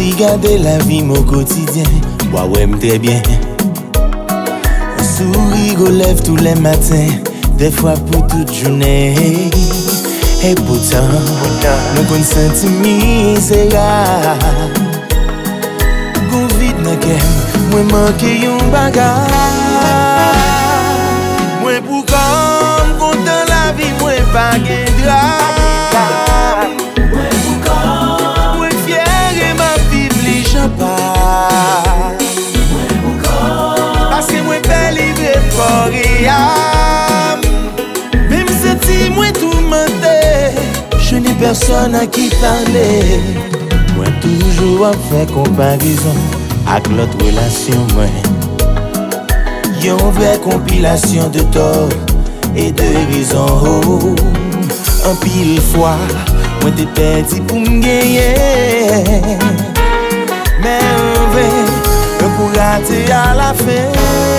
Si garder la vie mon quotidien, ouais très bien. Un sourire aux lèvres tous les matins, des fois pour toute journée. Et pourtant, nous qu'on senti misérable. Qu'on vide dans quel, moi manque yon bagage. Moi pour comme content la vie, moi pas gain drame. Moi pour comme, moi fier et ma vive li champagne. Moi pour comme, parce que moi belle livré pour âme. Même si moi tout mentais, je n'ai personne à qui parler. Moi toujours à faire comparaison avec l'autre relation moi. Yon vraie compilation de tort et de raisons. Oh, en pile fois, moi t'ai perdu pour m'gagner. Mais en vrai, pour rater à la fin.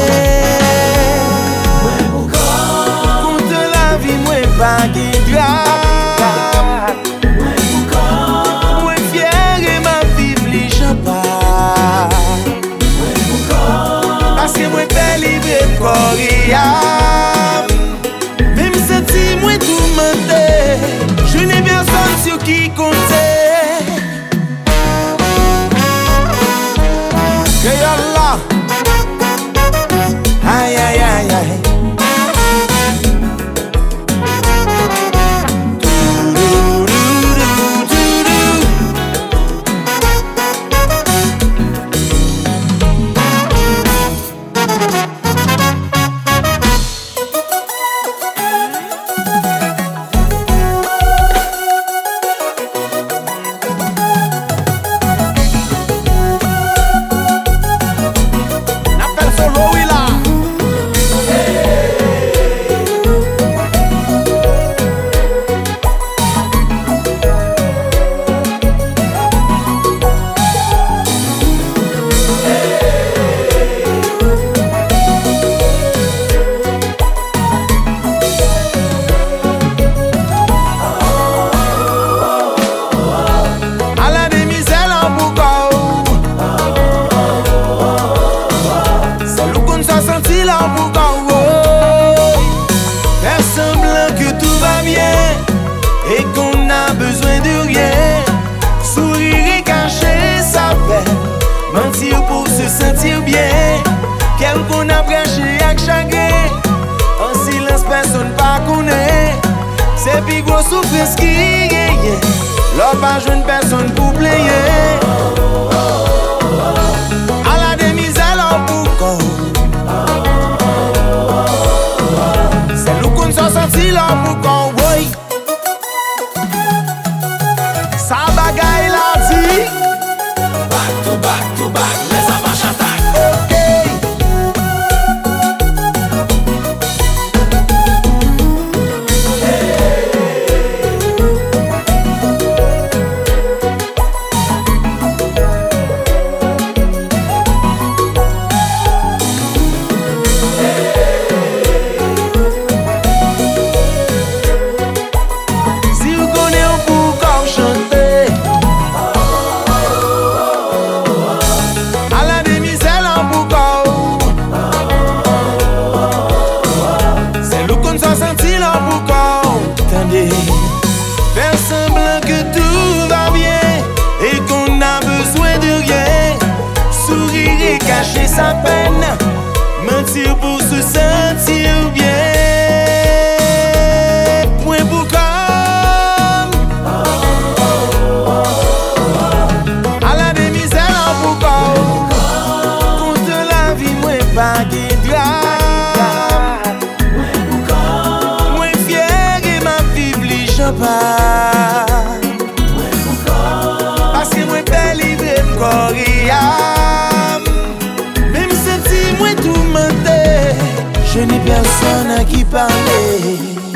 Moi pour contre la vie, moi pas qui grave. Moi pour moi fier et ma vie li champagne. Moi pour parce que moi belle livré pour âme. Même si moi tout mentais, je n'ai personne sur qui compter. Que yallah, aïe aïe aïe aïe. Mentir pour se sentir bien. Quel qu'on a branché avec chagrin. En silence personne pas connaît. C'est plus gros souffrance qui est. L'on pas jeune personne pour player. À la demi-misère l'on pour corps. C'est nous qu'on s'en senti l'on pour corps. Oui. Ça bagaille la dit. Back to back, let's have a shot attack. Okay. Si vous connaissez un peu comme chanter. Faire semblant que tout va bien et qu'on a besoin de rien. Sourire et cacher sa peine. Mentir pour se sentir bien. Point pour comme à la demi-misère en pour comme. Contre la vie, moi pas qui grave. Parce que moi belle livré m'corps et âme. Même si moi tout mentais, je n'ai personne à qui parler.